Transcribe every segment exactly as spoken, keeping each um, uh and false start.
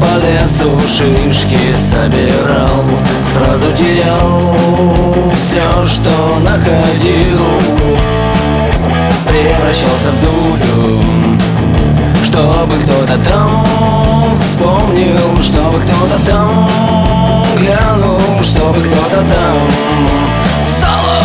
по лесу шишки собирал, сразу терял все, что находил. Превращался в дулю, чтобы кто-то там вспомнил, чтобы кто-то там глянул, чтобы кто-то там соло.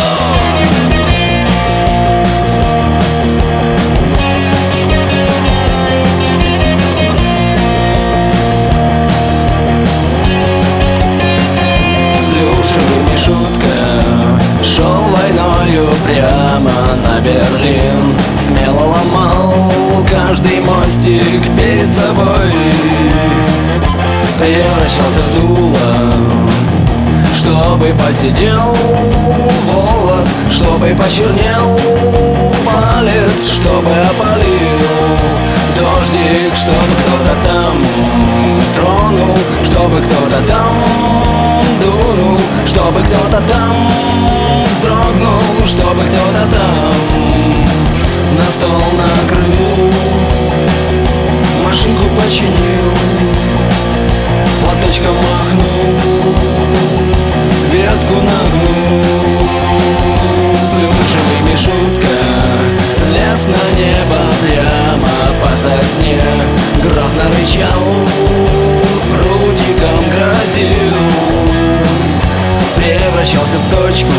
Плюшевыми шутка шел войною прямо на Берлин. Смело ломал каждый мостик перед собой. Превращался в дуло, чтобы посидел волос, чтобы почернел палец, чтобы опалил дождик, чтобы кто-то там тронул, чтобы кто-то там дунул, чтобы кто-то там вздрогнул, чтобы кто-то там на стол накрыл, машинку починил, платочком махнул, ветку нагнул. Плюшевыми шутка лез на небо прямо по сосне, грозно рычал, прутиком грозил. Превращался в точку,